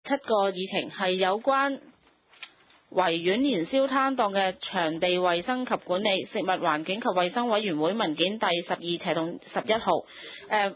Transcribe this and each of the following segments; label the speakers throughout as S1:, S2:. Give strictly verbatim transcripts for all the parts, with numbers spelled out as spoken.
S1: 七個議程，係有關維園年宵攤檔嘅場地衛生及管理，食物環境及衛生委員會文件第十二斜同十一號。呃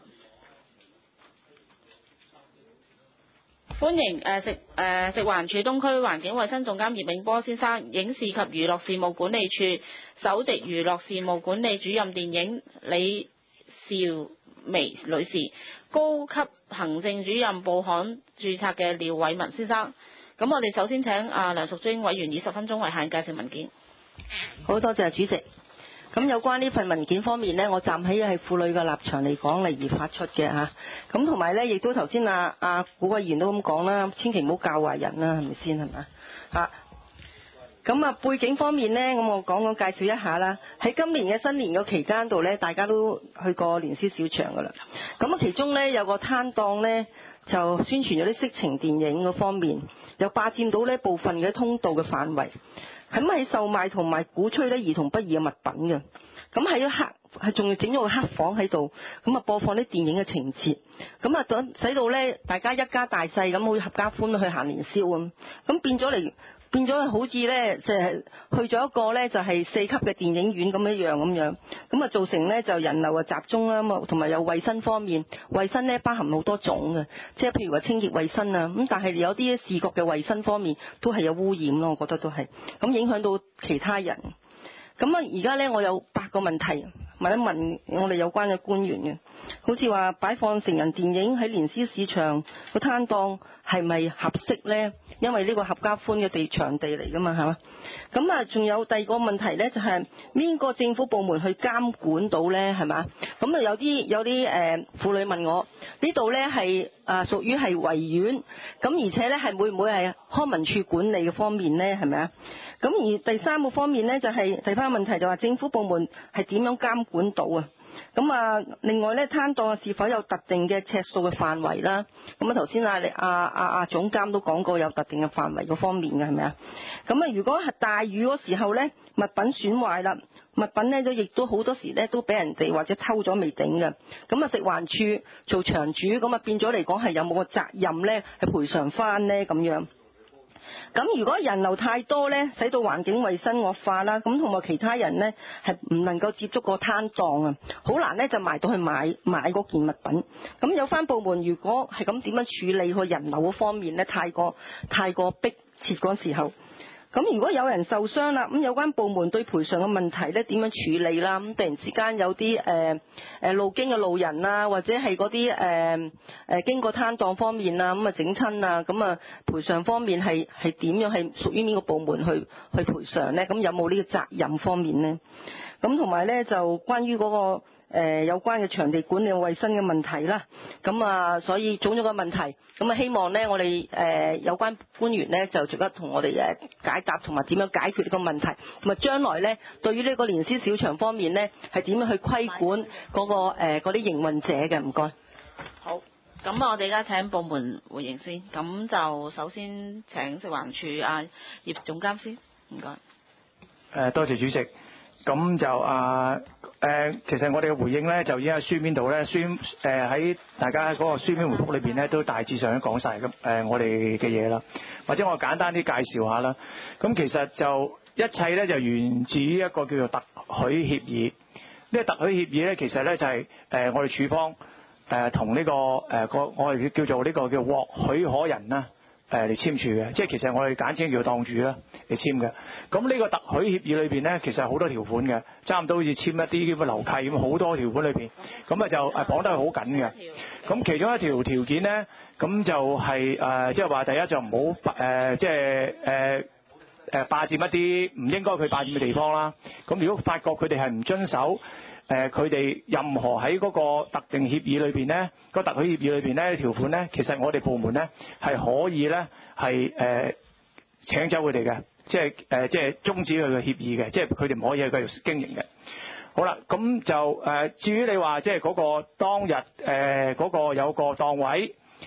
S1: 歡迎誒食誒、呃、食環署東區環境衛生總監葉永波先生，影視及娛樂事務管理處首席娛樂事務管理主任電影李兆薇女士，高級行政主任報刊註冊嘅廖偉文先生。咁我哋首先請阿梁淑貞委員以十分鐘為限介紹文件。
S2: 好多謝主席。咁有關呢份文件方面呢，我站喺係婦女嘅立場嚟講嚟而發出嘅嚇。咁同埋呢，亦都頭先阿阿古委員都咁講啦，千祈唔好教壞人啦，係咪先係咪啊？咁啊背景方面呢，咁我講講介紹一下啦。喺今年嘅新年嘅期間度呢，大家都去過年宵小場噶啦。咁啊其中呢，有個攤檔呢，就宣傳咗啲色情電影嗰方面，又霸佔到呢部分嘅通道嘅範圍。咁係售賣同埋鼓吹咧兒童不宜嘅物品嘅，咁喺一黑係仲要整咗個黑房喺度，咁啊播放啲電影嘅情節，咁啊等使到咧大家一家大細咁好似合家歡去行年宵咁，咁變咗嚟變咗好似咧即係去咗一個咧就係四級嘅電影院咁一樣咁樣，咁啊造成咧就人流啊集中啦，咁啊同埋有衛生方面，衛生咧包含好多種嘅，即係譬如話清潔衛生啊，咁但係有啲視覺嘅衛生方面都係有污染咯，我覺得都係，咁影響到其他人。咁啊而家咧我有八個問題問一問我哋有關嘅官員嘅，好似話擺放成人電影喺年宵市場個攤檔係咪合適呢？因為呢個合家歡嘅地場地嚟噶嘛，係嘛？咁啊仲有第二個問題呢，就係邊個政府部門去監管到呢？係嘛？咁啊有啲有啲誒婦女問我呢度呢係啊屬於係維園，咁而且呢係會唔會係康文署管理嘅方面呢？係咪啊？咁而第三個方面呢，就係第三個問題就話政府部門係點樣監管到啊？咁啊，另外呢，攤檔是否有特定嘅尺數嘅範圍啦？咁啊頭先啊阿阿阿總監都講過有特定嘅範圍嗰方面嘅係咪啊？咁啊如果係大雨嗰時候呢，物品損壞啦，物品呢都亦都好多時呢都俾人哋或者偷咗未頂嘅，咁啊食環署做場主，咁啊變咗嚟講係有冇個責任呢？係賠償翻呢？咁樣。咁如果人流太多呢，使到環境衛生惡化啦，咁同埋其他人呢，係唔能夠接觸個攤檔啊，好難呢就埋到去買買嗰件物品。咁有關部門如果係咁點樣處理個人流嗰方面呢？太過太過迫切嗰時候。咁如果有人受傷啦，咁有關部門對賠償嘅問題咧點樣處理啦？咁突然之間有啲誒誒路經嘅路人啊，或者係嗰啲誒誒經過攤檔方面啊，咁啊整親啊，咁啊賠償方面係係點樣係屬於邊個部門去去賠償咧？咁有冇呢個責任方面咧？咁同埋咧就關於嗰個。誒、呃、有關嘅場地管理衛生嘅問題啦，咁啊，所以種種嘅問題，咁啊希望呢我哋誒、呃、有關官員呢就值得同我哋誒解答，同埋點樣解決呢個問題，咁啊將來呢對於呢個年宵小場方面呢係點樣去規管嗰、那個誒嗰啲營運者嘅，唔該。
S1: 好，咁我哋而家請部門回應先，咁就首先請食環署啊葉總監先，唔該。
S3: 誒多謝主席。咁就啊誒、呃，其實我哋嘅回應咧，就已經喺書面度咧，書誒喺大家嗰個書面回覆裏邊咧，都大致上都講晒咁誒我哋嘅嘢啦。或者我簡單啲介紹下啦。咁其實就一切咧就源自於一個叫做特許協議。呢、這個特許協議咧，其實咧就係、是、誒、呃、我哋署方誒同呢個誒個、呃、我哋叫做呢個叫獲許可人啦。誒嚟簽署嘅，即係其實我哋簡稱叫檔主啦嚟簽嘅。咁呢個特許協議裏邊咧，其實好多條款嘅，差唔多好似簽一啲咁嘅樓契咁，好多條款裏邊，咁啊就誒綁得係好緊嘅。咁其中一條條件咧，咁就係誒即係話第一就唔好誒即係誒誒霸佔一啲唔應該佢霸佔嘅地方啦。咁如果發覺佢哋係唔遵守。誒佢哋任何喺嗰個特定協議裏邊咧，個特許協議裏邊咧條款咧，其實我哋部門咧係可以咧係誒請走佢哋嘅，即係誒、呃、即係終止佢嘅協議嘅，即係佢哋唔可以繼續經營嘅。好啦，咁就誒、呃、至於你話即係嗰個當日誒嗰、呃那個有個檔位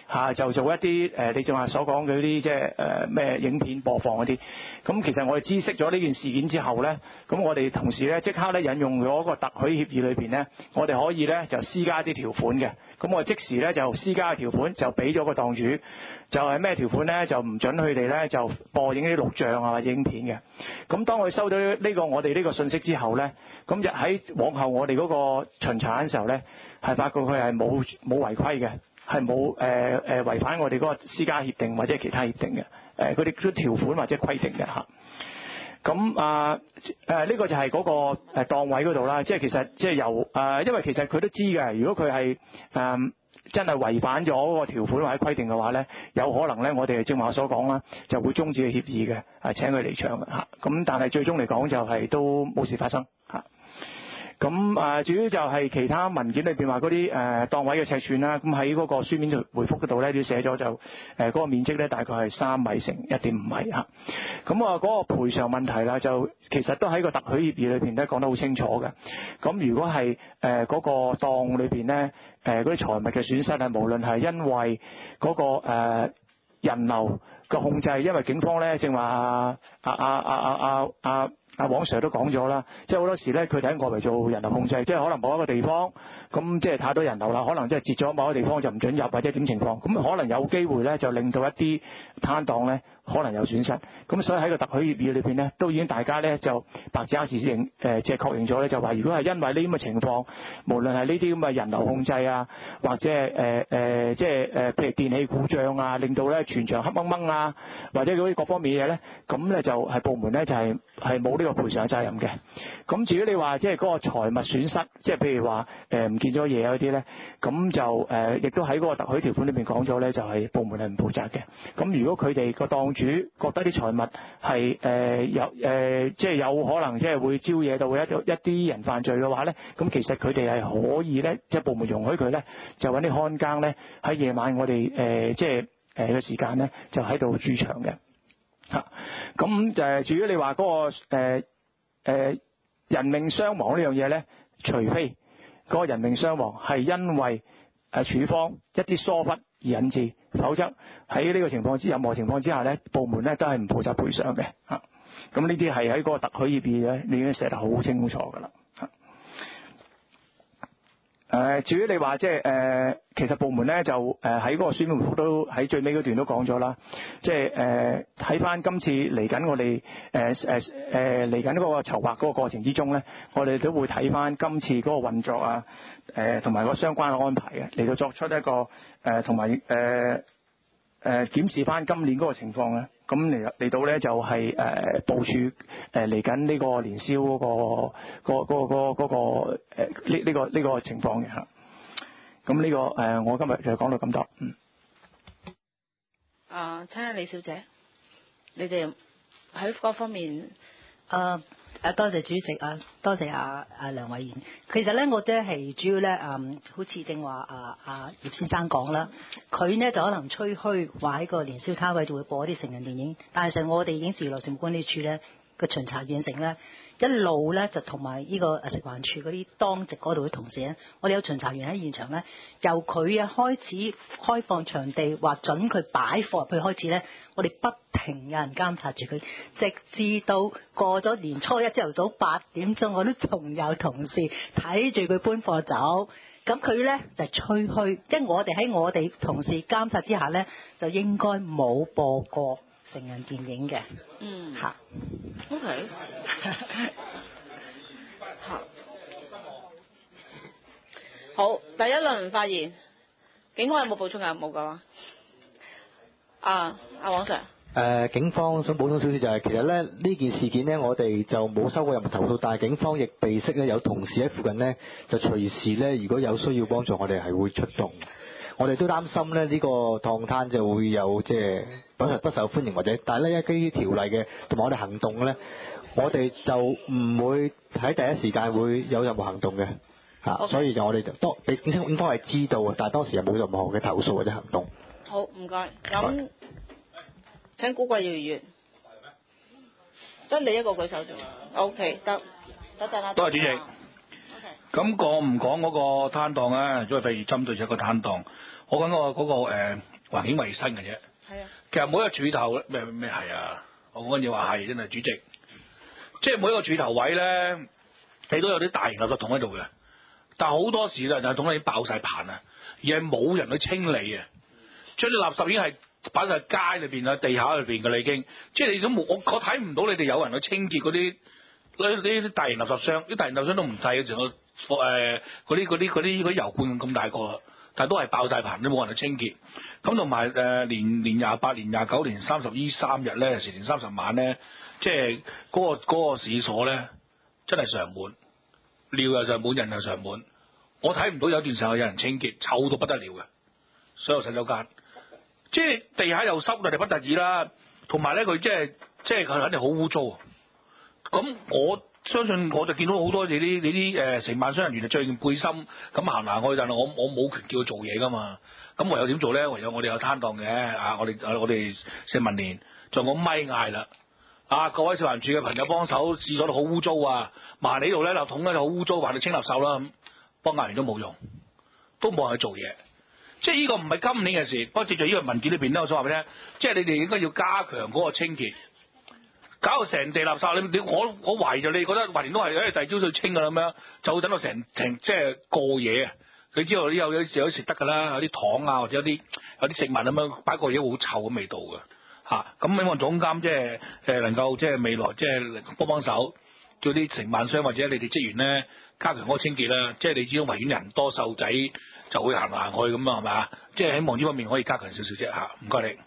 S3: 嚇就做一啲誒你正話所講嘅啲即係誒咩影片播放嗰啲。咁其實我哋知悉咗呢件事件之後咧，咁我哋同時咧即刻咧引用咗個特許協議裏邊咧，我哋可以咧就施加啲條款嘅。咁我即時咧就施加條款，就俾咗個檔主，就係咩條款咧？就唔準佢哋咧就播影啲錄像啊或者影片嘅。咁當佢收到呢個我哋呢個信息之後咧，咁就喺往後我哋嗰個巡查嘅時候咧，係發覺佢係冇冇違規嘅，係冇誒誒違反我哋嗰個私家協定或者其他協定嘅誒嗰啲嗰啲條款或者規定嘅嚇。咁啊誒呢個就係嗰個誒檔位嗰度啦，即係其實即係由誒、呃，因為其實佢都知嘅，如果佢係誒真係違反咗嗰個條款或者規定嘅話咧，有可能咧我哋正話所講啦，就會終止嘅協議嘅，係請佢離場嘅嚇。咁但係最終嚟講就係都冇事發生嚇。咁啊，至於就係其他文件裏邊話嗰啲誒檔位嘅尺寸啦，咁喺嗰個書面回覆嗰度咧都寫咗就誒嗰、呃嗰個面積咧大概係三米乘一點五米嚇。咁啊嗰個賠償問題啦，就其實都喺個特許協議裏邊咧講得好清楚嘅。咁如果係誒嗰個檔裏邊咧誒嗰啲財物嘅損失係無論係因為嗰、嗰個、呃、人流嘅控制，因為警方咧正話啊啊啊啊啊啊阿黃 Sir 都講咗啦，即係好多時咧，佢哋喺外圍做人流控制，即係可能某一個地方咁，即係太多人流啦，可能即係截咗某一個地方就唔準入或者點情況，咁可能有機會咧就令到一啲攤檔咧可能有損失，咁所以喺個特許協議裏邊咧，都已經大家咧就白紙黑字認誒即係確認咗咧，就話如果係因為呢啲咁嘅情況，無論係呢啲咁嘅人流控制啊，或者係誒誒即係誒譬如電器故障啊，令到咧全場黑掹掹啊，或者嗰啲各方面嘅嘢咧，咁咧就係部門咧就係係冇呢個賠償責任嘅。咁至於你話即係嗰個財物損失，即係譬如話誒唔見咗嘢嗰啲咧，咁就誒亦都喺嗰個特許條款裏面講咗咧，就係部門係唔負責嘅。咁如果佢哋個檔主覺得啲財物係誒有誒即係有可能即係會招惹到一一啲人犯罪嘅話咧，咁其實佢哋係可以咧，即係部門容許佢咧，就揾啲看更咧喺夜晚我哋誒即係誒嘅時間咧，就喺度駐場嘅。嚇，咁就係至於你話嗰個誒誒人命傷亡呢樣嘢咧，除非嗰個人命傷亡係因為誒處方一啲疏忽而引致，否則喺呢個情況之任何情況之下咧，部門咧都係唔負責賠償嘅嚇。咁呢啲係喺嗰個特許協議咧，你已經寫得好清楚㗎啦嚇。誒，至於你話即係誒，其實部門咧就誒喺嗰個書面回覆都喺最尾嗰段都講咗啦，即係誒睇翻今次嚟緊我哋誒誒誒嚟緊嗰個籌劃嗰個過程之中咧，我哋都會睇翻今次嗰個運作啊，誒同埋個相關嘅安排嘅，嚟到作出一個誒同埋誒誒檢視翻今年嗰個情況咧。咁嚟嚟到咧就係誒部署誒嚟緊呢個年宵嗰、嗰個、嗰個、嗰個、嗰個誒呢呢個呢、呢個情況嘅嚇。咁呢、呢個誒、呃、我今日就講到咁多。嗯。
S1: 啊，請下李小姐，你哋喺各方面
S4: 誒誒多謝主席啊，多謝啊啊梁委員。其實咧，我都係主要咧，嗯，好似正話啊啊葉先生講啦，佢呢就可能吹噓話喺個年宵攤位就會播一啲成人電影，但係其實我哋影視娛樂城管理處咧個巡查完成咧，一路咧就同埋呢個食環署嗰啲當值嗰度嘅同事咧，我哋有巡查員喺現場咧，由佢啊開始開放場地，話準佢擺貨入去開始咧，我哋不停有人監察住佢，直至到過咗年初一朝頭早八點鐘，我都仲有同事睇住佢搬貨走。咁佢咧就吹噓，即係我哋喺我哋同事監察之下咧，就應該冇播過成人電影嘅。
S1: 嗯。
S4: 嚇。
S1: OK。好。好，第一輪發言，警方有冇補充㗎？冇㗎嘛？啊，阿黃 Sir。
S5: 誒、呃，警方想補充少少就係、是，其實咧呢件事件呢，我哋就冇收過任何投訴，但係警方亦備悉咧有同事喺附近呢，就隨時咧如果有需要幫助，我哋係會出動。我哋都擔心咧呢、這個檔攤就會有即係不受不受歡迎或者，但係咧基於條例嘅同埋我哋行動咧，我哋就唔會喺第一時間會有任何行動嘅嚇，okay. 所以就我哋當俾警方警方係知道嘅，但係當時又冇任何嘅投訴或者行動。
S1: 好，唔該。咁請古貴議員，得你一個舉手啫。O K， 得，得得啦。
S6: 多謝主席。O K。咁講唔講嗰個攤檔咧？因為譬如針對住一個攤檔，我講嗰個嗰個誒
S7: 環境衞生嘅啫。
S1: 係啊。
S7: 其實每一個柱頭咩咩係啊，我講嘢話係真係主席，即係每一個柱頭位咧，你都有啲大型垃圾桶喺度嘅，但係好多時咧就係桶已經爆晒棚啊，而係冇人去清理啊，將啲垃圾已經係擺晒街裏邊啊、地下裏邊嘅啦已經，即係你都冇我我睇唔到你哋有人去清潔嗰啲呢啲大型垃圾箱，啲大型垃圾箱都唔細嘅，仲有誒嗰啲嗰啲嗰啲嗰啲油罐咁大個。但係都係爆晒棚，都冇人去清潔。咁同埋誒年年廿八、年廿九、年三十呢三日咧，有時年三十晚咧，即係嗰、嗰個嗰個市所咧，真係常滿，尿又常滿，人又常滿。我睇唔到有段時間有人清潔，臭到不得了嘅，所有洗手間，即係地下又濕，就不得已啦。同埋咧，佢即係即係佢肯定好污糟。咁我相信我就見到好多你啲你啲誒承辦商人員就着件背心咁行行去，但係我我冇權叫佢做嘢噶嘛。咁唯有點做咧？唯有我哋有攤檔嘅啊！我哋我哋社民連就我咪嗌啦！啊，各位食環署嘅朋友幫手，廁所度好污糟啊！埋你度咧垃圾桶咧就好污糟，話你清垃圾啦咁，幫嗌完都冇用，都冇人去做嘢。即係呢個唔係今年嘅事，不過藉住呢個文件裏邊咧，我想話俾你聽，即係你哋應該要加強嗰個清潔。搞到成地垃圾，你你我我懷疑就你覺得橫掂都係誒第二朝早清㗎啦咁樣，就會等到成成即係過夜啊！佢知道有有時有食得㗎啦，有啲糖啊或者有啲有啲食物咁樣擺過夜好臭嘅味道嘅嚇。咁希望總監即係誒能夠即係未來即係幫幫手，叫啲承辦商或者你哋職員咧加強嗰個清潔啦。即係你知道維園人多瘦仔就會行行去咁啊，係咪啊？即係希望呢方面可以加強少少啫嚇。唔該你。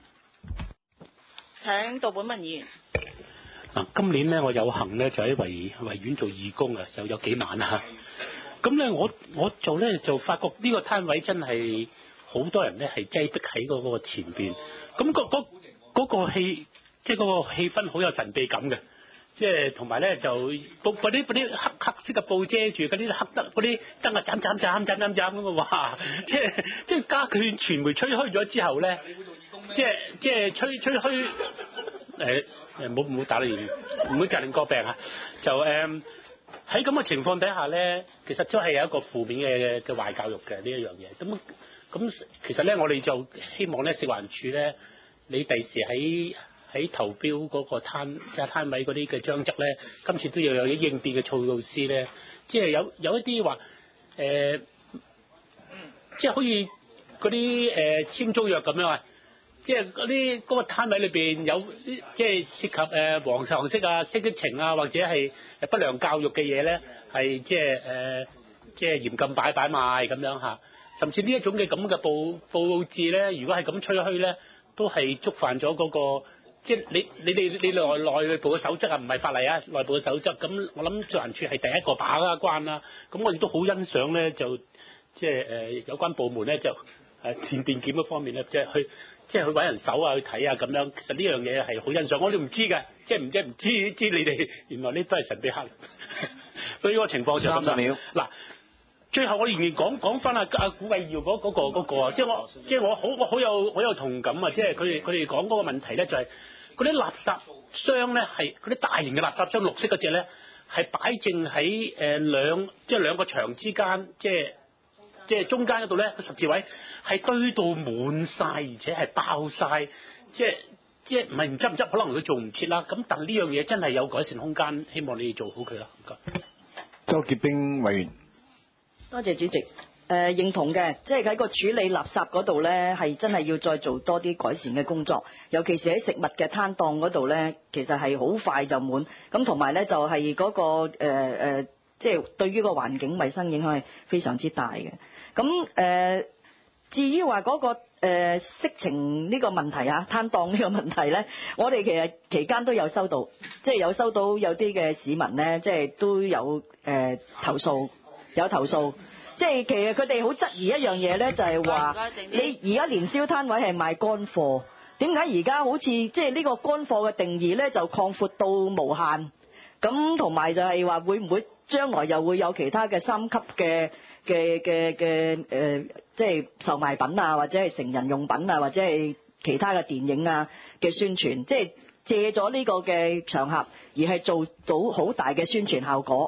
S1: 請杜本文議員。
S8: 嗱，今年咧我有幸咧就喺維維園做義工啊，又有幾晚啊。咁咧我我做咧就發覺呢個攤位真係好多人咧係擠逼喺嗰個前邊，咁嗰嗰嗰個氣即係嗰個氣氛好有神秘感嘅，即係同埋咧就布嗰啲嗰啲黑黑色嘅布遮住嗰啲黑得嗰啲燈啊斬斬斬斬斬斬咁啊！哇！即係即係加佢傳媒吹噓咗之後咧，即係即係吹吹噓誒。誒冇唔好打你，唔好隔離個病啊！就誒喺咁嘅情況底下咧，其實都係有一個負面嘅嘅壞教育嘅呢一樣嘢。咁咁其實咧，我哋就希望咧，食環署咧，你第時喺喺投標嗰個攤即係攤位嗰啲嘅章則咧，今次都要有啲應變嘅措施咧，即係有有一啲話誒，即係好似嗰啲誒簽租約咁樣啊。即係嗰啲嗰個攤位裏邊有啲即係涉及誒黃黃色啊、色情啊，或者係不良教育嘅嘢咧，係即係誒即係嚴禁擺擺賣咁樣嚇。甚至呢一種嘅咁嘅報報紙咧，如果係咁吹噓咧，都係觸犯咗嗰個即係你你哋你內內部嘅守則啊，唔係法例啊，內部嘅守則。咁我諗食環署係第一個把關啦。咁我亦都好欣賞咧，就即係誒有關部門咧就誒田電檢嗰方面咧，即係去。即係去揾人手啊，去睇啊咁樣，其實呢樣嘢係好欣賞，我都唔知嘅，即係唔即係唔知知你哋原來呢都係神秘客，所以個情況就咁啦。嗱，最後我仍然講講翻阿阿古偉耀嗰嗰個嗰、嗰個，即係我即係我好我好有好有同感啊！即係佢哋佢哋講嗰個問題咧，就係嗰啲垃圾箱咧係嗰啲大型嘅垃圾箱，綠色嗰隻咧係擺正喺誒兩即係兩個牆之間，即係。即係中間嗰度咧，個十字位係堆到滿晒，而且係爆晒。即係即係唔係唔執唔執，可能佢做唔切啦。咁但係呢樣嘢真係有改善空間，希望你哋做好佢啦。唔該。
S3: 周潔冰委員，
S2: 多謝主席。誒、呃、認同嘅，即係喺個處理垃圾嗰度咧，係真係要再做多啲改善嘅工作，尤其是喺食物嘅攤檔嗰度咧，其實係好快就滿。咁同埋咧就係、是、嗰、那個誒、呃、即係對於個環境衞生影響係非常之大嘅。咁誒、呃，至於話嗰、那個誒、呃、色情呢個問題啊，攤檔呢個問題咧，我哋其實期間都有收到，即係有收到有啲嘅市民咧，即係都有誒、呃、投訴，有投訴，即係其實佢哋好質疑一樣嘢咧，就係、是、話你而家年宵攤位係賣乾貨，點解而家好似即係呢個乾貨嘅定義咧就擴闊到無限？咁同埋就係話會唔會將來又會有其他嘅三級嘅？嘅嘅嘅誒，即係售賣品啊，或者係成人用品啊，或者係其他嘅電影啊嘅宣傳，即係借咗呢個嘅場合而係做到好大嘅宣傳效果。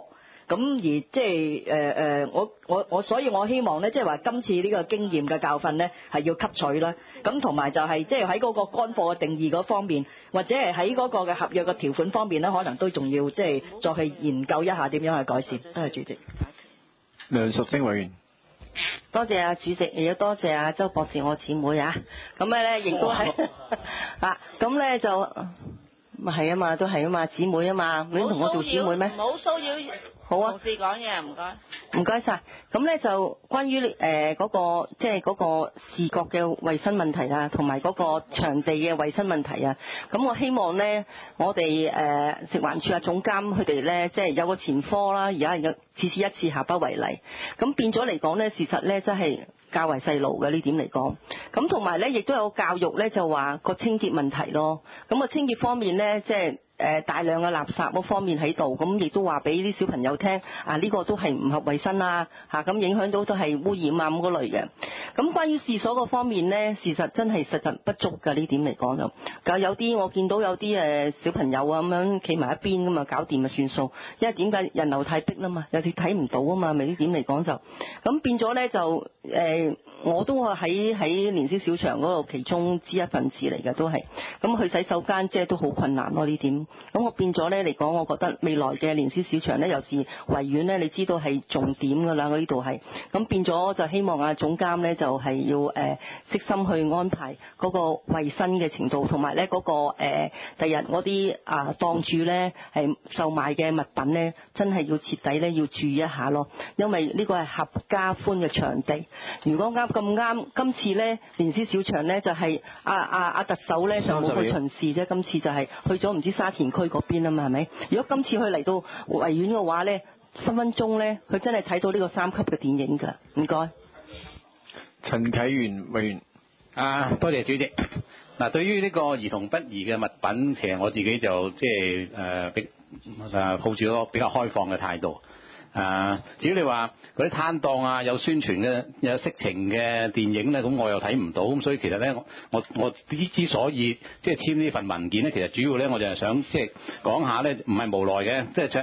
S6: 咁而即係誒誒，我我我所以我希望咧，即係話今次呢個經驗嘅教訓咧係要吸取啦。咁同埋就係即係喺嗰個乾貨嘅定義嗰方面，或者係喺嗰個嘅合約嘅條款方面咧，可能都仲要即係再去研究一下點樣去改善。多謝主席。
S9: 梁淑貞委員。
S2: 多謝啊主席，亦都多謝啊周博士我姊妹啊，咁咧亦都係啊，咁咧就咪係啊嘛，都係啊嘛，姊妹啊嘛，你同我做姊妹咩？
S1: 唔好騷擾
S2: 好啊，
S1: 同事講嘢，唔該。
S2: 唔該晒。咁咧就關於誒嗰個即係嗰個視覺嘅衞生問題啊，同埋嗰個場地嘅衞生問題啊。咁我希望咧，我哋誒、呃、食環署啊總監佢哋咧，即係有個前科啦，而家有次次一次下不為例。咁變咗嚟講咧，事實咧真係較為細路嘅呢點嚟講。咁同埋咧，亦都有教育咧，就話個清潔問題咯。咁個清潔方面咧，即係。誒大量嘅垃圾嗰方面喺度，咁亦都話俾啲小朋友聽，啊呢、這個都係唔合衞生啊，嚇咁影響到都係污染啊咁嗰類嘅。咁關於廁所嗰方面呢，事實真係實質不足㗎呢點嚟講就，咁有啲我見到有啲誒小朋友啊咁樣企埋一邊咁啊搞掂就算數，因為點解人流太逼啦嘛，有時睇唔到啊嘛，咪呢點嚟講就，咁變咗呢，就誒、呃、我都係喺喺年宵小場嗰度其中之一份子嚟嘅都係，咁去洗手間即係都好困難咯呢點。咁我變咗咧嚟講，我覺得未來嘅年宵市場咧，尤其是維園咧，你知道係重點㗎啦，我呢度係。咁變咗就希望啊總監咧就係、是、要誒、呃、悉心去安排嗰個衞生嘅程度，同埋咧嗰個誒第日嗰啲啊檔主咧係售賣嘅物品咧，真係要徹底咧要注意一下咯，因為呢個係合家歡嘅場地。如果啱咁啱，今次咧年宵小場咧就係阿阿阿特首咧就冇去巡視啫，今次就係去咗唔知沙田區嗰邊啊嘛，係咪？如果今次佢嚟到維園嘅話咧，分分鐘咧，佢真係睇到呢個三級嘅電影㗎。唔該。
S9: 陳啟源委員。
S10: 啊，多謝主席。嗱，對於呢個兒童不宜嘅物品，其實我自己就即係誒比誒抱住一個比較開放嘅態度。啊，至於你話嗰啲攤檔啊，有宣傳嘅有色情嘅電影咧，咁我又睇唔到，咁所以其實咧，我我我之之所以即係簽呢份文件咧，其實主要咧，我就係想即係講下咧，唔係無奈嘅，即係誒。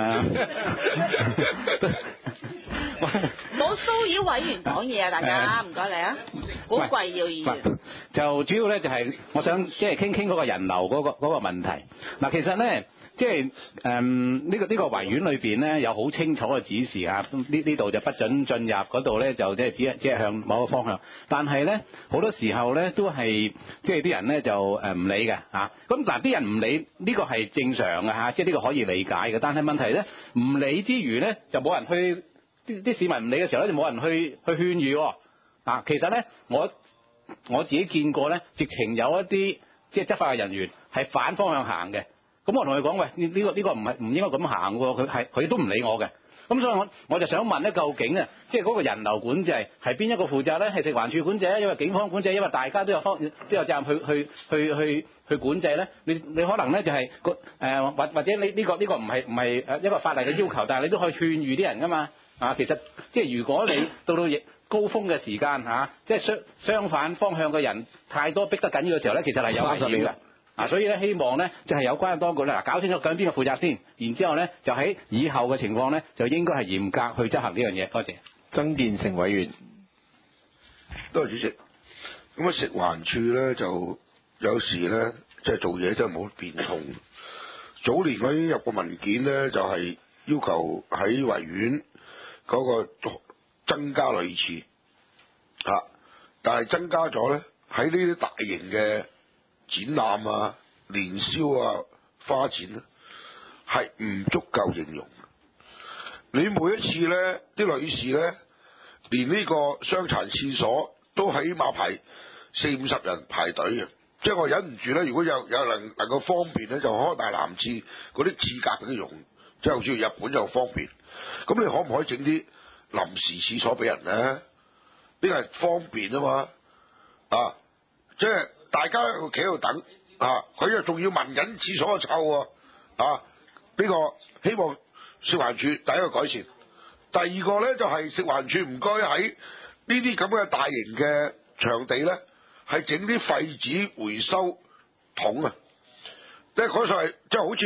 S1: 冇騷擾委員講嘢啊！大家唔該你啊，好貴要議員。
S10: 就主要咧就係我想即係傾傾嗰個人流嗰個嗰個問題。嗱，其實咧。即係誒呢個呢個維園裏邊咧有好清楚嘅指示啊，呢呢度就不准進入，嗰度咧就即係只係只係向某個方向。但係咧好多時候咧都係即係啲人咧就誒唔理嘅嚇。咁嗱啲人唔理呢個係正常嘅嚇，即係呢個可以理解嘅。但係問題咧唔理之餘咧就冇人去啲啲市民唔理嘅時候咧就冇人去去勸喻喎。啊，其實咧我我自己見過咧，直情有一啲即係執法嘅人員係反方向行嘅。咁我同佢講，喂，呢、這個呢、這個唔係唔應該咁行喎，佢係佢都唔理我嘅。咁所以我我就想問咧，究竟啊，即係嗰個人流管制係邊一個負責咧？係食環署管制，因為警方管制，因為大家都有方都有責任去去去去去管制咧。你你可能咧就係個誒或或者你呢、這個呢、這個唔係唔係誒一個法例嘅要求，但係你都可以勸喻啲人噶嘛。啊，其實即係如果你到到高峰嘅時間嚇、啊，即係相相反方向嘅人太多逼得緊要嘅時候咧，其實係有危險嘅。啊，所以咧希望咧就係、是、有關嘅當局咧，嗱搞清楚究竟邊個負責先，然之後咧就喺以後嘅情況咧就應該係嚴格去執行呢樣嘢。多謝。
S9: 曾建成委員。
S11: 多謝主席。咁啊，食環署咧就有時咧即係做嘢真係冇變通。早年我已經入過文件咧，就係、是、要求喺維園嗰個增加類似嚇、啊，但係增加咗咧喺呢啲大型嘅展覽啊、年宵啊、花展咧，係唔足夠應用。你每一次咧，啲女士咧，連呢個傷殘廁所都起碼排四五十人排隊嘅，即係我忍唔住咧。如果有有能能夠方便咧，就開大男廁嗰啲廁格俾佢用，即係好似日本又方便。咁你可唔可以整啲臨時廁所俾人咧？呢個係方便啊嘛，啊，即係。大家喺度企喺度等啊，佢又仲要聞緊廁所嘅臭喎啊！呢、呢個希望食環署第一個改善，第二個咧就係、是、食環署唔該喺呢啲咁嘅大型嘅場地咧，係整啲廢紙回收桶啊！即係嗰個係即係好似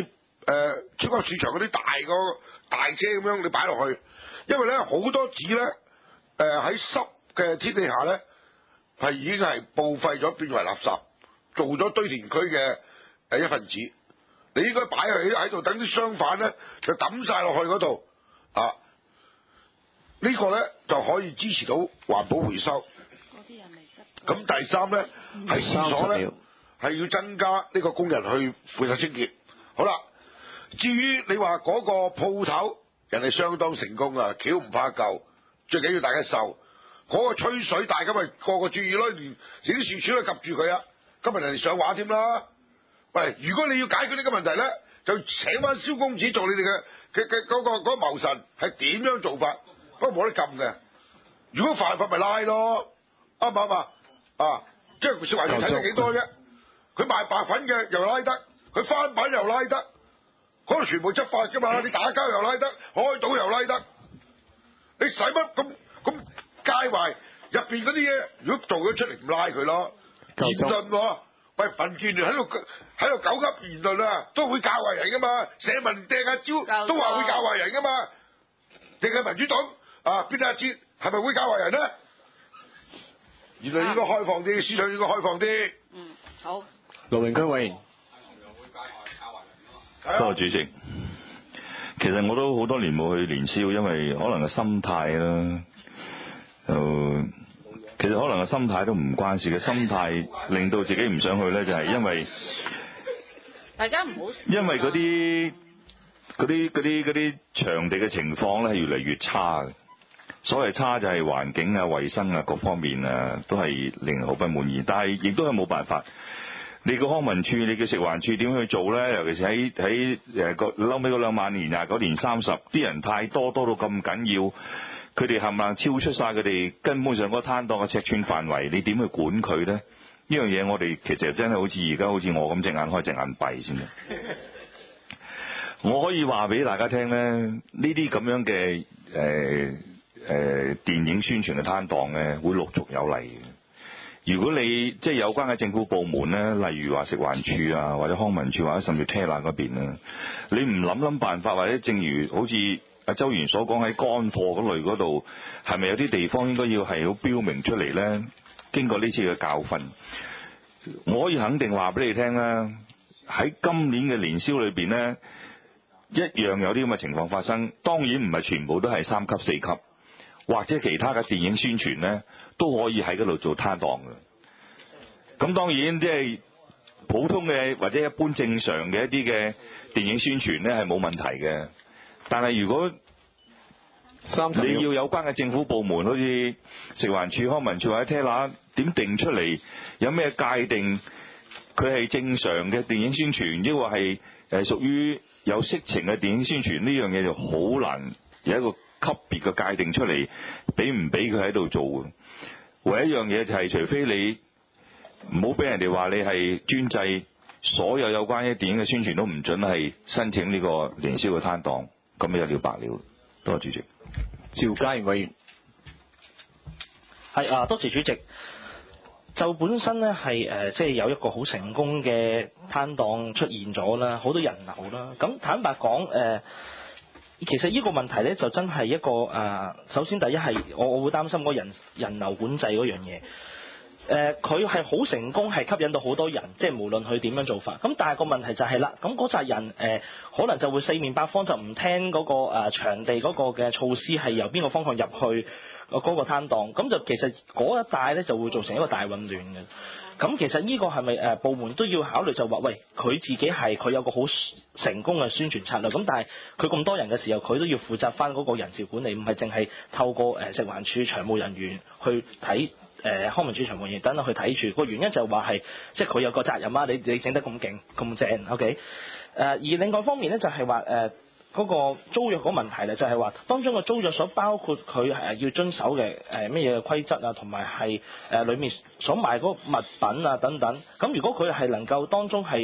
S11: 呃、超級市場嗰啲大個大車咁樣你擺落去，因為咧好多紙咧誒喺濕嘅天氣下咧係已經係報廢咗變為垃圾，做咗堆填區嘅誒一份子。你應該擺喺喺度，等啲商販咧就抌晒落去嗰度啊！呢、這個咧就可以支持到環保回收。咁第三咧係廁所咧係要增加呢個工人去負責清潔。好啦，至於你話嗰個鋪頭，人哋相當成功啊，橋唔怕舊，最緊要大家受。嗰、那個吹水，大家咪個個注意咯，連連啲樹柱都及住佢啊！今日人哋上畫添啦。喂，如果你要解決呢個問題咧，就請翻蕭公子做你哋嘅嘅嘅嗰個嗰、那個謀臣，係點樣做法？不過冇得禁嘅。如果犯法咪拉咯，啱唔啱啊？啊，即係食環署睇得幾多啫？佢賣白粉嘅又拉得，佢翻版又拉得，嗰度全部執法噶嘛？你打交又拉得，開賭又拉得，你使乜咁咁介懷入邊嗰啲嘢？如果做咗出嚟，唔拉佢咯，言論喎。喂，民建聯喺度喺度狗急言論啊，都會教壞人噶嘛？社民掟阿蕉都話會教壞人噶嘛？定係民主黨啊？邊阿哲係咪會教壞人咧？言論應該開放啲，思想應該開放啲。
S1: 嗯，好。
S9: 盧榮居委員，
S12: 多謝主席。其實我都好多年冇去年宵，因為可能個心態啦，就。其實可能個心態都唔關事嘅，心態令到自己唔想去咧，就係因為
S1: 大家唔好
S12: 因為嗰啲嗰啲嗰啲嗰啲場地嘅情況咧係越嚟越差嘅。所謂差就係環境啊、衛生啊各方面啊都係令人好不滿意，但係亦都係冇辦法。你個康文署、你嘅食環署點樣去做咧？尤其是喺喺誒個嬲尾嗰兩萬年廿九年三十，啲人太多多到咁緊要。佢哋冚唪唥超出晒佢哋根本上嗰攤檔嘅尺寸範圍，你點去管佢咧？呢樣嘢我哋其實真係好似而家好似我咁隻眼開隻眼閉先啦。我可以話俾大家聽咧，呢啲咁樣嘅誒誒電影宣傳嘅攤檔咧，會陸續有嚟嘅。如果你即係有關嘅政府部門咧，例如話食環署啊，或者康文署或者甚至 Tela 嗰邊咧，你唔諗諗辦法，或者正如好似阿周員所講喺乾貨嗰類嗰度，係咪有啲地方應該要係好標明出嚟咧？經過呢次嘅教訓，我可以肯定話俾你聽啦，喺今年嘅年宵裏邊咧，一樣有啲咁嘅情況發生。當然唔係全部都係三級四級，或者其他嘅電影宣傳咧，都可以喺嗰度做攤檔嘅。咁當然即係普通嘅或者一般正常嘅一啲嘅電影宣傳咧係冇問題嘅。但係如果你要有關嘅政府部門，好似食環署、康文署或者 Tela 點定出嚟，有咩界定佢係正常嘅電影宣傳，抑或係誒屬於有色情嘅電影宣傳，呢樣嘢就好難有一個級別嘅界定出嚟，俾唔俾佢喺度做嘅。唯一一樣嘢就係、是，除非你唔好俾人哋話你係專制，所有有關嘅電影嘅宣傳都唔準係申請呢個年宵嘅攤檔。咁有了白了，多謝主席。
S9: 趙家賢委員，
S13: 係啊，多謝主席。就本身咧係誒，即係有一個好成功嘅攤檔出現咗啦，好多人流啦。咁坦白講誒、呃，其實呢個問題咧就真係一個誒、呃，首先第一係我我會擔心嗰人人流管制嗰樣嘢。誒佢係好成功，係吸引到好多人，即係無論佢點樣做法。咁但係個問題就係、是、啦，咁嗰扎人誒、呃，可能就會四面八方就唔聽嗰、那個誒、呃、場地嗰個嘅措施係由邊個方向入去嗰個攤檔，咁就其實嗰一帶咧就會造成一個大混亂嘅。咁其實呢個係咪誒部門都要考慮就話，喂，佢自己係佢有個好成功嘅宣傳策略，咁但係佢咁多人嘅時候，佢都要負責翻嗰個人事管理，唔係淨係透過誒食環署常務人員去睇。誒康文署長員等等去睇住，個原因就係話係即係佢有個責任啊！你你整得咁勁咁正 ，OK？誒、呃、而另外一方面咧就係話誒嗰個租約嗰問題咧，就係、是、話當中個租約所包括佢係要遵守嘅誒咩嘢嘅規則啊，同埋係誒裡面所賣嗰個物品啊等等。咁如果佢係能夠當中係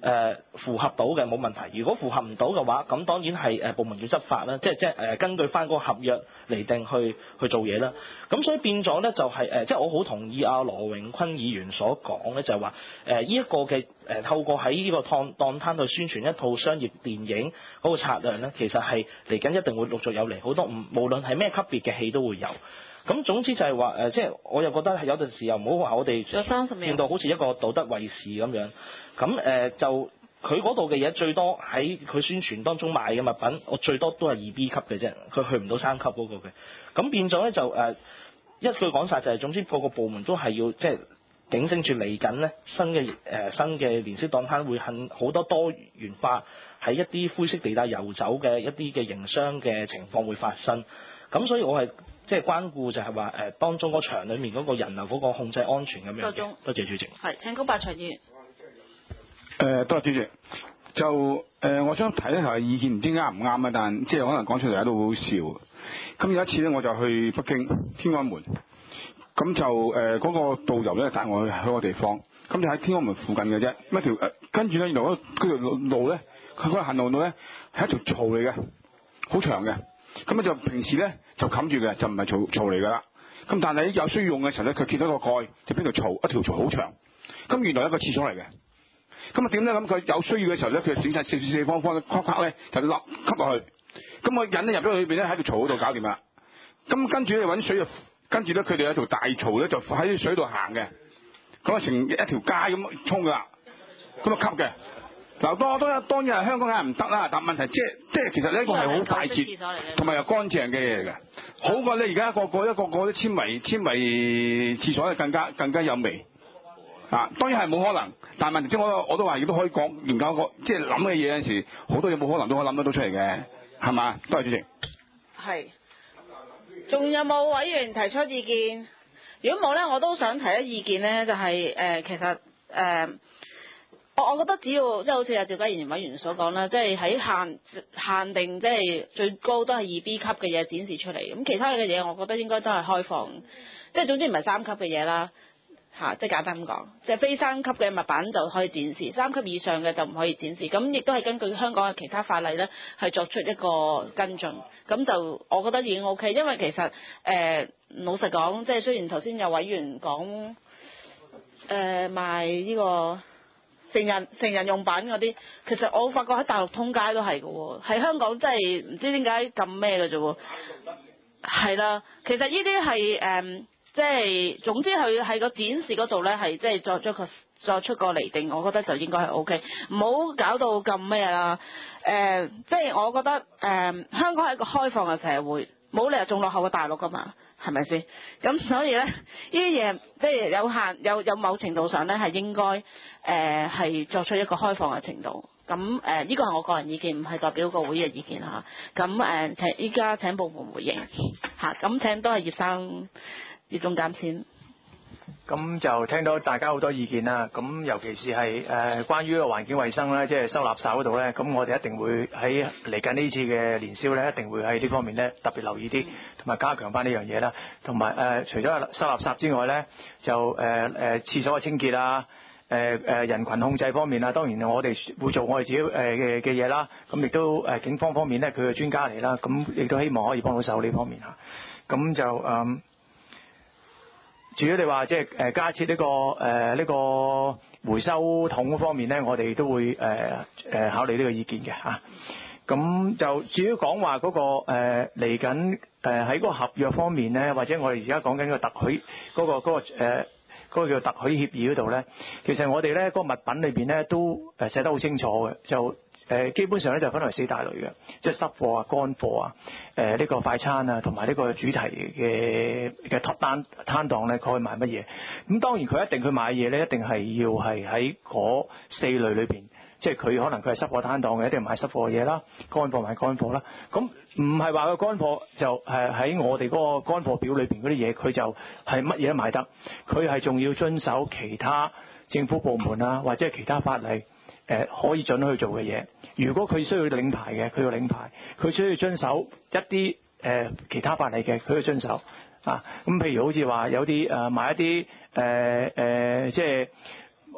S13: 誒符合到嘅冇問題。如果符合唔到嘅話，咁當然係誒部門要執法啦，即係即係誒根據翻嗰個合約嚟定去去做嘢啦。咁所以變咗咧就係、是、誒，即係我好同意阿羅榮坤議員所講咧，就係話誒呢一個嘅誒透過喺呢個檔檔攤去宣傳一套商業電影嗰個策略咧，其實係嚟緊一定會陸續有嚟好多唔無論係咩級別嘅戲都會有。咁總之就係話誒，即係我又覺得係有陣時又唔好話我哋見到好似一個道德衛士咁樣。咁誒、呃、就佢嗰度嘅嘢最多喺佢宣傳當中賣嘅物品，我最多都係二 B 級嘅啫，佢去唔到三級嗰個嘅。咁變咗咧就誒、呃、一句講晒就係、是，總之個個部門都係要即係警醒住嚟緊咧新嘅誒、呃、新嘅連鎖檔攤會很好多多元化喺一啲灰色地帶遊走嘅一啲嘅營商嘅情況會發生。咁所以我係即係關顧就係話誒當中嗰場裡面嗰個人流嗰個控制安全咁樣嘅。多謝主席。
S1: 係請高百祥議員。
S14: 誒、呃，多謝主席。就誒、呃，我想提一提意見，唔知啱唔啱啊？但即係可能講出嚟大家都好好笑。咁有一次咧，我就去北京天安門，咁就誒嗰、呃那個導遊咧帶我去去個地方，咁就喺天安門附近嘅啫。一條誒，跟住咧原來嗰條路咧，佢嗰個行路路咧係一條槽嚟嘅，好長嘅。咁咧就平時咧就冚住嘅，就唔係槽槽嚟㗎啦。咁但係有需要用嘅時候咧，佢見到個蓋就邊條槽，一條槽好長。咁原來一個廁所嚟嘅。咁啊點咧？咁佢有需要嘅時候咧，佢就整晒四四方方嘅框框咧，就落吸落去。咁個人咧入咗去裏邊咧，喺條槽嗰度搞掂啦。咁跟住咧揾水就，跟住咧佢哋有條大槽咧，就喺啲水度行嘅。咁啊成一條街咁沖㗎啦。咁啊吸嘅。嗱，當當當然係香港梗係唔得啦，但問題即係即係其實呢一個係好快捷，同埋又乾淨嘅嘢嚟嘅，好過你而家個個一個個啲纖維纖維廁所咧更加更加有味。啊，當然係冇可能，但問題即係我我都話亦都可以講研究個即係諗嘅嘢有陣時，好多嘢冇可能都可以諗得到出嚟嘅，係嘛？多謝主席。係。
S1: 仲有冇委員提出意見？如果冇咧，我都想提一意見咧，就係、是、誒、呃、其實誒。呃我我覺得只要即係好似阿趙家賢委員所講啦，即係喺限限定即係最高都係二 B 級嘅嘢展示出嚟，咁其他嘅嘢我覺得應該都係開放，即係總之唔係三級嘅嘢啦嚇，即係簡單咁講，即係非三級嘅物品就可以展示，三級以上嘅就唔可以展示，咁亦都係根據香港嘅其他法例咧係作出一個跟進，咁就我覺得已經 OK， 因為其實誒、呃、老實講，即係雖然頭先有委員講誒、呃、賣呢、這個。成人成人用品嗰啲，其實我發覺喺大陸通街都係嘅喎，喺香港真係唔知點解咁咩嘅啫喎。係啦，其實呢啲係誒，即係總之佢喺個展示嗰度咧，係即係作咗個作出個釐定，我覺得就應該係 O K， 唔好搞到咁咩啦。誒、呃，即係我覺得誒、呃，香港係一個開放嘅社會，冇理由仲落後過大陸噶嘛。係咪先？咁所以咧，呢啲嘢即係有限，有有某程度上咧係應該誒係、呃、作出一個開放嘅程度。咁誒呢個係我個人意見，唔係代表個會嘅意見嚇。咁誒、呃、請依家請部門回應嚇。咁請都係葉生葉總監先。
S3: 咁就聽到大家好多意見啦，咁尤其是係誒、呃、關於個環境衛生咧，即係收垃圾嗰度咧，咁我哋一定會喺嚟緊呢次嘅年宵咧，一定會喺呢方面咧特別留意啲，同埋加強翻呢樣嘢啦。同埋誒除咗收垃圾之外咧，就誒誒、呃、廁所嘅清潔啊，誒、呃、誒人群控制方面啊，當然我哋會做我哋自己誒嘅嘅嘢啦。咁亦都誒警方方面咧，佢嘅專家嚟啦，咁亦都希望可以幫到手呢方面嚇。咁就誒。嗯至於你話即係誒加設呢、這個誒呢、呃這個回收桶方面咧，我哋都會誒誒、呃、考慮呢個意見嘅嚇。咁、啊、就至於講話嗰個嚟緊誒喺嗰個合約方面咧，或者我哋而家講緊個特許嗰、那個嗰、那個誒嗰、呃那個叫特許協議嗰度咧，其實我哋咧嗰個物品裏邊咧都誒寫得好清楚嘅，就。誒基本上咧就分為四大類嘅，即係濕貨啊、乾貨啊、誒、呃、呢、這個快餐啊，同埋呢個主題嘅嘅攤攤攤檔咧，佢可以賣乜嘢？咁當然佢一定佢買嘢咧，一定係要係喺嗰四類裏邊，即係佢可能佢係濕貨攤檔嘅，一定買濕貨嘅嘢啦，乾貨買乾貨啦。咁唔係話個乾貨就係喺我哋嗰個乾貨表裏邊嗰啲嘢，佢就係乜嘢都買得，佢係仲要遵守其他政府部門啊，或者係其他法例。誒可以準去做嘅嘢，如果佢需要領牌嘅，佢要領牌；佢需要遵守一啲誒、呃、其他法例嘅，佢要遵守啊。咁譬如好似話有啲誒、呃、買一啲誒誒，即係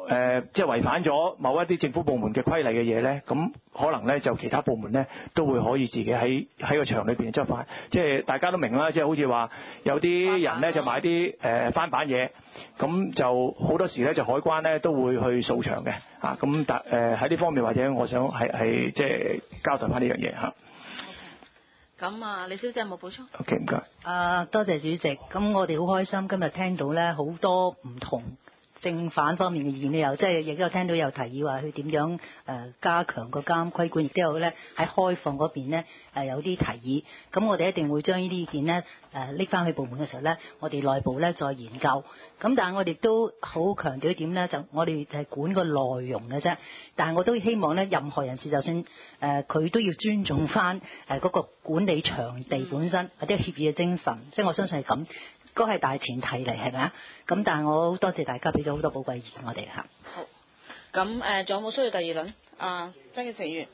S3: 誒即係違反咗某一啲政府部門嘅規例嘅嘢咧，咁可能咧就其他部門咧都會可以自己喺喺個場裏邊執法。即係大家都明啦，即係好似話有啲人咧就買啲誒翻版嘢，咁就好多時咧就海關咧都會去掃場嘅啊。咁但誒喺呢方面或者我想係係即係交代翻呢樣嘢嚇。
S1: 咁啊，李小姐有冇補充
S3: ？OK， 唔該。
S4: 啊，多謝主席。咁我哋好開心，今日聽到咧好多唔同正反方面嘅意見都有，即係亦都有聽到有提議話佢點樣誒加強個監規管，亦都有咧喺開放嗰邊咧誒有啲提議。咁我哋一定會將呢啲意見咧誒拎翻去部門嘅時候咧，我哋內部咧再研究。咁但係我哋都好強調一點咧，就我哋就係管個內容嘅啫。但係我都希望咧，任何人士就算誒佢、呃、都要尊重翻誒嗰個管理場地本身或者協議嘅精神，即係我相信係咁。嗰係大前提嚟，係咪啊？咁但係我好多謝大家俾咗好多寶貴意見我哋嚇。
S1: 好，咁誒仲有冇需要第二輪？啊，曾建成員。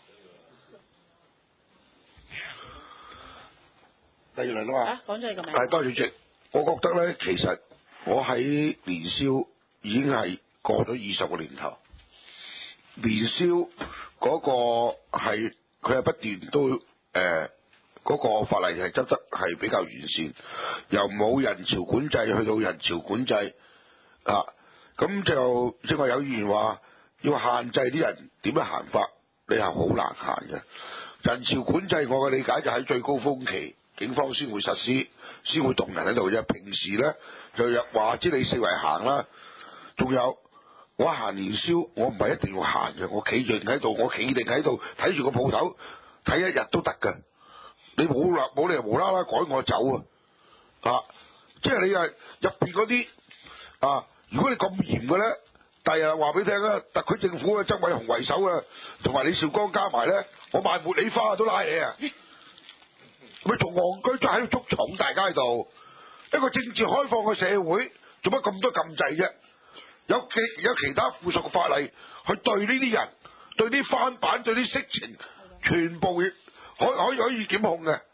S11: 第二輪啊嘛。
S1: 啊，講咗你個名。
S11: 係，多謝主席。我覺得咧，其實我喺年宵已經係過咗二十個年頭。年宵嗰個係佢係不斷都誒。呃嗰個法例係執得係比較完善，由冇人潮管制去到人潮管制啊，咁就正話有議員話要限制啲人點樣行法，你係好難行嘅。人潮管制我嘅理解就喺最高峰期，警方先會實施，先會動人喺度啫。平時咧就若話知你四圍行啦，仲有我行年宵，我唔係一定要行嘅，我企定喺度，我企定喺度睇住個鋪頭睇一日都得㗎。你冇啦，冇理由無啦啦趕我走啊！啊，即係你係入邊嗰啲啊，如果你咁嚴嘅咧，第日話俾你聽啊，特區政府嘅曾偉雄為首啊，同埋李兆光加埋咧，我賣茉莉花都拉你啊！咪仲戇居，就喺度捉蟲，大家喺度一個政治開放嘅社會，做乜咁多禁制啫？有其有其他附屬嘅法例去對呢啲人，對啲翻版，對啲色情，全部可可以可以檢控嘅，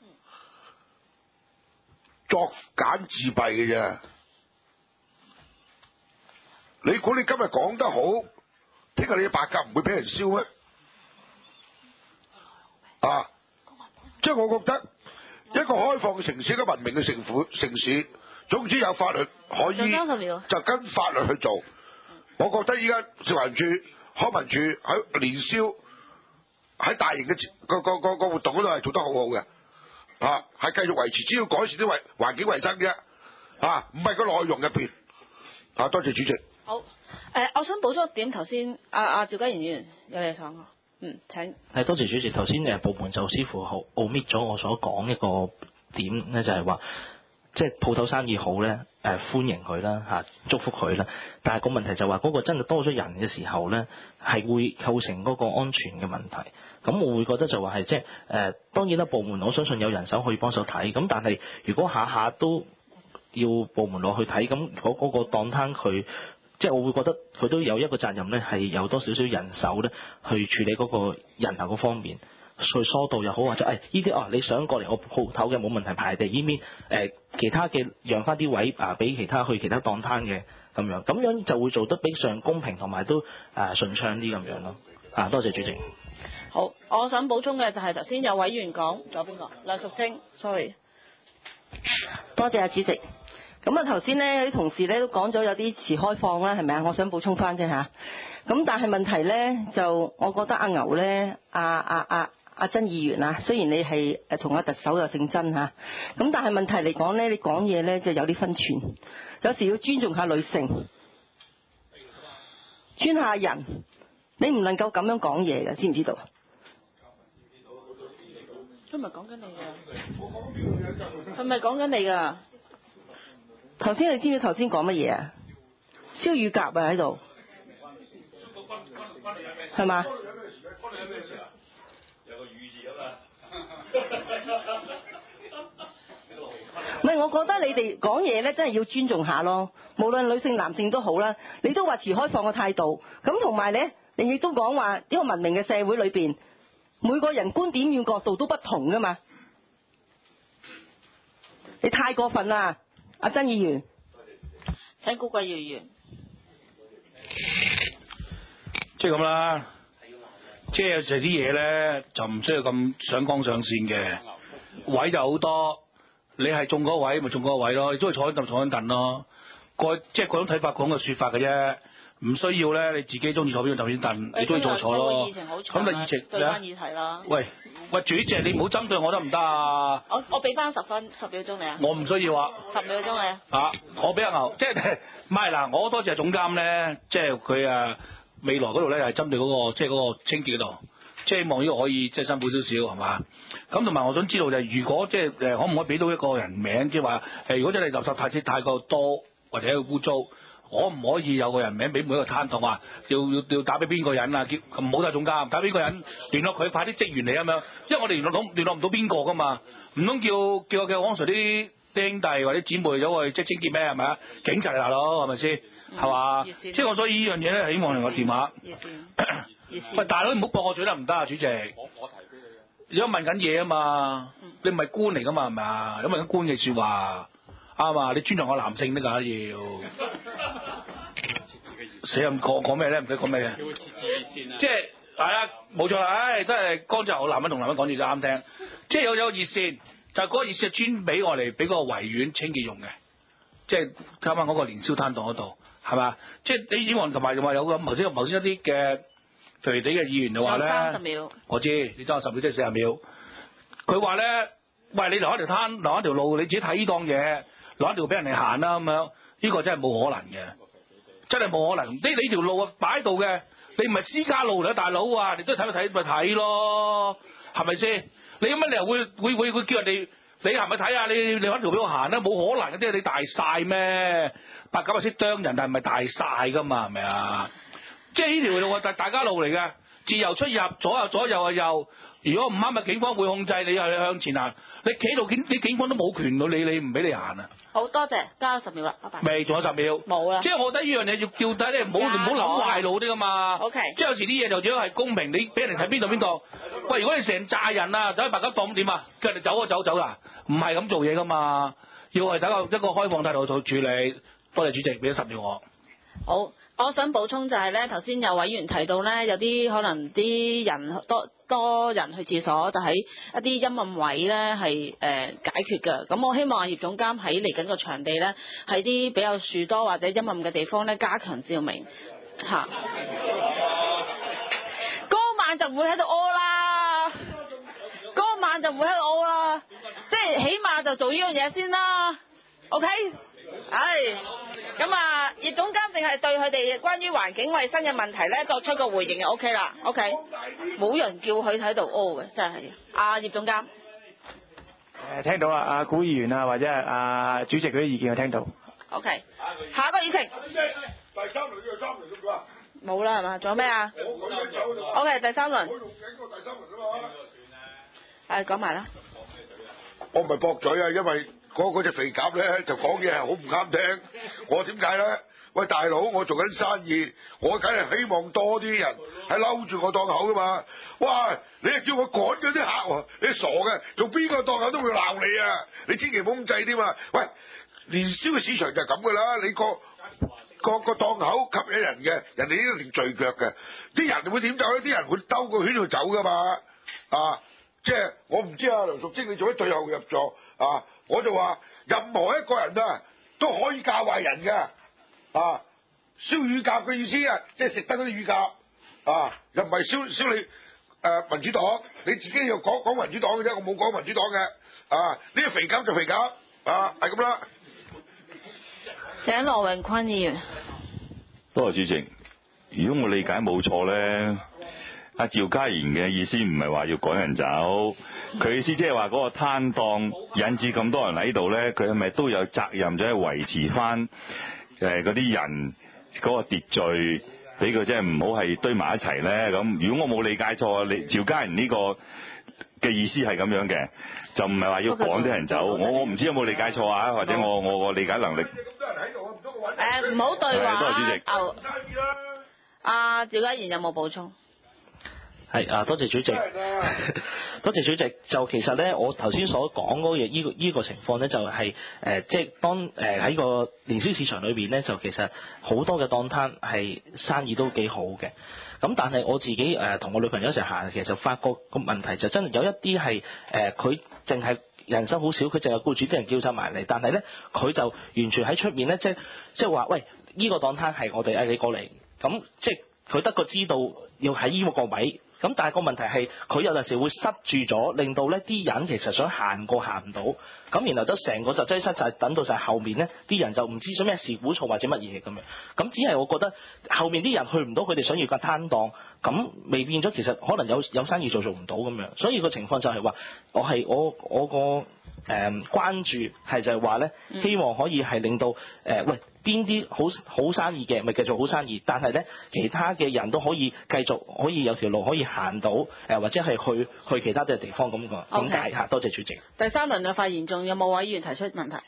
S11: 作繭自斃嘅啫。你估你今日講得好，聽日你嘅白鴿唔會俾人燒咩？啊！即係我覺得一個開放嘅城市，一個文明嘅城府城市，總之有法律可以就跟法律去做。我覺得依家食環署、康文署喺年宵。喺大型嘅個個個個活動嗰度係做得好好嘅，啊，係繼續維持，只要改善啲衛環境衛生啫，啊，唔係個內容入邊，啊，多謝主席。
S1: 好，誒、呃，我想補充一點，頭先阿阿趙家賢議員有嘢想講，嗯，請。
S13: 係多謝主席，頭先誒部門就似乎好 omit 咗我所講一個點咧，就係話，即係鋪頭生意好咧，誒、呃、歡迎佢啦嚇，祝福佢啦。但係個問題就話嗰個真係多咗人嘅時候咧，係會構成嗰個安全嘅問題。咁我會覺得就話係即係誒，當然啦，部門我相信有人手可以幫手睇。咁但係如果下下都要部門落去睇，咁嗰嗰個檔攤佢，即係我會覺得佢都有一個責任咧，係有多少少人手咧去處理嗰個人流嗰方面。去疏導又好，或者誒呢啲啊，你想過嚟我鋪頭嘅冇問題，排地呢邊誒其他嘅讓翻啲位啊俾其他去其他檔攤嘅咁樣，咁樣就會做得比上公平同埋都誒順暢啲咁樣咯。啊，多謝主席。
S1: 好，我想補充嘅就係頭先有委員講，仲有邊個？梁淑貞 ，sorry。
S2: 多謝啊，主席。咁啊，頭先咧啲同事咧都講咗有啲持開放啦，係咪啊？我想補充翻啫嚇。咁但係問題咧，就我覺得阿牛咧，阿阿阿阿曾議員啊，雖然你係誒同阿特首又姓曾嚇，咁但係問題嚟講咧，你講嘢咧就有啲分寸，有時要尊重下女性，尊下人，你唔能夠咁樣講嘢嘅，知唔知道？
S1: 佢唔係講緊你㗎，佢唔係講緊你㗎。
S2: 頭先你知唔知頭先講乜嘢啊？燒乳鴿啊喺度，係嘛？有個乳字啊嘛。唔係，我覺得你哋講嘢咧，真係要尊重下咯。無論女性男性都好啦，你都話持開放嘅態度。咁同埋咧，你亦都講話呢個文明嘅社會裏邊，每個人觀點與角度都不同噶嘛。你太過分啦！阿曾議員，
S1: 請高桂耀議員。
S7: 即係咁啦。即係有時啲嘢咧就唔需要咁上綱上線嘅，位就好多。你係中嗰位咪中嗰位咯，你中意坐緊凳坐緊凳咯。個即係嗰種睇法講嘅説法嘅啫，唔需要咧你自己中意坐邊度就邊凳，你中意坐坐咯。咁你議程
S1: 對翻議題啦。
S7: 喂喂，主席你唔好針對我得唔得啊？
S1: 我我俾翻十分十秒鐘你啊。
S7: 我唔需要啊。
S1: 十秒鐘你啊。
S7: 啊！我俾阿牛，即係唔係嗱？我多謝總監咧，即係佢啊未來嗰度咧係針對嗰、嗰個即係嗰個清潔嗰度。即係希望呢個可以即係辛苦少少係嘛？咁同埋我想知道就係如果即係誒可唔可以俾到一個人名，即係話誒如果真係垃圾太太過多或者污糟，可唔可以有個人名俾每一個攤檔話要要要打俾邊個人啊？叫唔好睇總監，打俾邊個人聯絡佢派啲職員嚟咁樣，因為我哋聯絡到聯絡唔到邊個㗎嘛，唔通叫叫叫汪 Sir 啲兄弟或者姊妹咗去即係清潔咩係咪啊？警察嚟大佬係咪先係嘛？即係我所以呢樣嘢咧，希望用個電話。喂，大佬唔好駁我嘴得唔得啊，主席？我我提俾你啊。而家問緊嘢啊嘛，你唔係官嚟噶嘛，係咪啊？有問緊官嘅説話，啱嘛？你尊重我男性得㗎要。死人講講咩咧？唔使講咩嘅。即係係啊，冇錯啦，唉，真係乾淨好男人同男人講嘢都啱聽。即係有有個熱線，就係、是、嗰個熱線係專俾我嚟俾嗰個維園清潔用嘅，即係啱啱嗰個年宵攤檔嗰度，係嘛？即係你希望同埋話有個頭先頭先一啲嘅。肥地嘅議員就話咧，三十秒，我知你爭十秒即係四十秒。佢話咧，喂，你留一條攤，留一條路，你自己睇呢檔嘢，留一條俾人哋行啦咁樣，呢個真係冇可能嘅，真係冇可能。你你條路啊擺喺度嘅，你唔係私家路嚟啊，大佬啊，你都睇咪睇咪睇咯，係咪先？你咁乜理由會會會會叫人哋你係咪睇啊？你你揾條俾我行啦，冇可能嘅，即係你大晒咩？八九係識啄人，但係唔係大晒噶嘛，係咪啊？即係呢條路係大家路嚟嘅，自由出入，左右左右啊右。如果唔啱，咪警方會控制你，係向前行。你企度警，你警方都冇權到你，你唔俾你行啊！
S1: 好多謝，加十秒啦，拜拜。
S7: 未，仲有十秒。冇啦。即係我覺得呢樣嘢要叫底，你唔好唔好諗壞路啲噶嘛。OK。即係有時啲嘢就只係公平，你俾人哋睇邊度邊度。喂，如果你成扎人啊，走去白鴿檔點啊？叫人哋走啊走走啊，唔係咁做嘢噶嘛。要係睇個一個開放態度去處理。多謝主席，俾咗十秒我。
S1: 好。我想補充就係咧，頭先有委員提到咧，有啲可能啲人多多人去廁所，就喺一啲陰暗位咧係誒解決嘅。咁我希望葉總監喺嚟緊個場地咧，喺啲比較樹多或者陰暗嘅地方咧，加強照明嚇。嗰晚就唔會喺度屙啦，嗰晚就唔會喺度屙啦，即係起碼就做呢樣嘢先啦。OK。唉，咁啊，葉總監淨係對佢哋關於環境衛生嘅問題咧作出個回應就 OK 啦 ，OK，冇人叫佢喺度屙嘅，真係。阿葉總監，
S3: 誒聽到啦，阿古議員啊，或者係阿主席嗰啲意見我聽到。
S1: OK，下一個議程。
S11: 第三輪要三輪咁啩？
S1: 冇啦係嘛？仲有咩啊 ？OK， 第三輪。我用緊個第三輪啊嘛。誒，講埋啦。
S11: 我唔係駁嘴啊，因為。嗰嗰隻肥鴿咧就講嘢係好唔啱聽，我點解咧？喂大佬，我做緊生意，我梗係希望多啲人係嬲住我檔口噶嘛。哇！你係叫我趕嗰啲客喎，你傻嘅，做邊個檔口都會鬧你啊！你千祈唔好咁滯添嘛。喂，年宵嘅市場就係咁噶啦，你個個個檔口吸引人嘅，人哋一定聚腳嘅，啲人會點走咧？啲人會兜個圈去走噶嘛。啊，即係我唔知啊，梁淑貞你做咗最後入座啊。我就話任何一個人啊都可以教壞人嘅，啊燒乳鴿嘅意思啊，即係食得嗰啲乳鴿啊，又唔係燒燒你誒、呃、民主黨，你自己又講講民主黨嘅啫，我冇講民主黨嘅，啊呢個肥鴿就肥鴿，啊係咁啦。
S1: 請羅永坤議員。
S12: 多謝主席，如果我理解冇錯咧，阿趙家賢嘅意思唔係話要趕人走。佢意思即係話嗰個攤檔引致咁多人喺度咧，佢係咪都有責任就係維持翻誒嗰啲人嗰個秩序，俾佢即係唔好係堆埋一齊咧？咁如果我冇理解錯，你趙家賢呢個嘅意思係咁樣嘅，就唔係話要趕啲人走。我我唔知有冇理解錯啊，或者我我個理解能力
S1: 誒唔好對話。
S12: 多謝主席。
S1: 牛，阿趙家賢有冇補充？
S13: 係啊，多謝主席，多謝主席。就其實咧，我頭先所講嗰嘢，依個依個情況咧，就係、是、誒、呃，即係當誒喺、呃、個年宵市場裏邊咧，就其實好多嘅檔攤係生意都幾好嘅。咁但係我自己誒同、呃、我女朋友一齊行，其實就發覺個問題就真係有一啲係誒，佢淨係人手好少，佢淨係顧住啲人叫晒埋嚟，但係咧佢就完全喺出面咧，即係即係話喂，呢、這個檔攤係我哋嗌你過嚟，咁即係佢得個知道要喺呢個位。咁但係個問題係，佢有陣時會塞住咗，令到呢啲人其實想行過行唔到，咁然後都成個就擠塞晒，等到晒後面呢啲人就唔知做咩事鼓噪或者乜嘢咁樣。咁只係我覺得後面啲人去唔到，佢哋想要個攤檔，咁未變咗其實可能有有生意做做唔到咁樣。所以個情況就係話，我係我我個誒、呃、關注係就係話呢，希望可以係令到誒、呃、喂。邊啲好好生意嘅，咪繼續好生意。但係咧，其他嘅人都可以繼續可以有條路可以行到，誒、呃、或者係去去其他嘅地方咁個咁解嚇。多謝主席。
S1: 第三輪嘅發言仲有冇委員提出問題？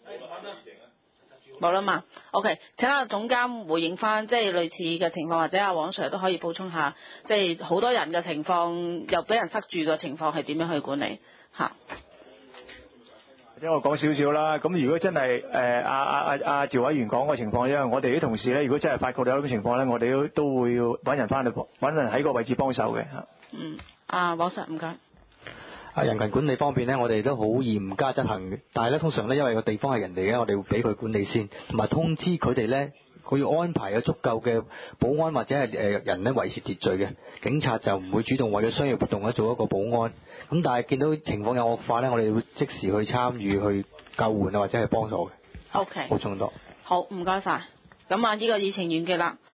S1: 冇啦嘛。OK， 請阿總監回應翻，即係類似嘅情況，或者阿黃 Sir 都可以補充下，即係好多人嘅情況又俾人塞住嘅情況係點樣去管理嚇？
S3: 因為我講少少啦，咁如果真係誒阿阿阿阿趙委員講嘅情況，因為我哋啲同事咧，如果真係發覺到有咁情況咧，我哋都都會揾人翻去揾人喺個位置幫手嘅嚇。
S1: 嗯，阿黃 Sir 唔該。
S5: 啊，人群管理方面咧，我哋都好嚴加執行嘅，但係咧通常咧，因為個地方係人哋嘅，我哋會俾佢管理先，同埋通知佢哋咧，佢要安排有足夠嘅保安或者係誒人咧維持秩序嘅，警察就唔會主動為咗商業活動咧做一個保安。咁但係見到情況有惡化咧，我哋會即時去參與去救援啊，或者係幫手嘅。
S1: O K。
S5: 補充多。
S1: 好，唔該晒。咁啊，呢個議程完結啦。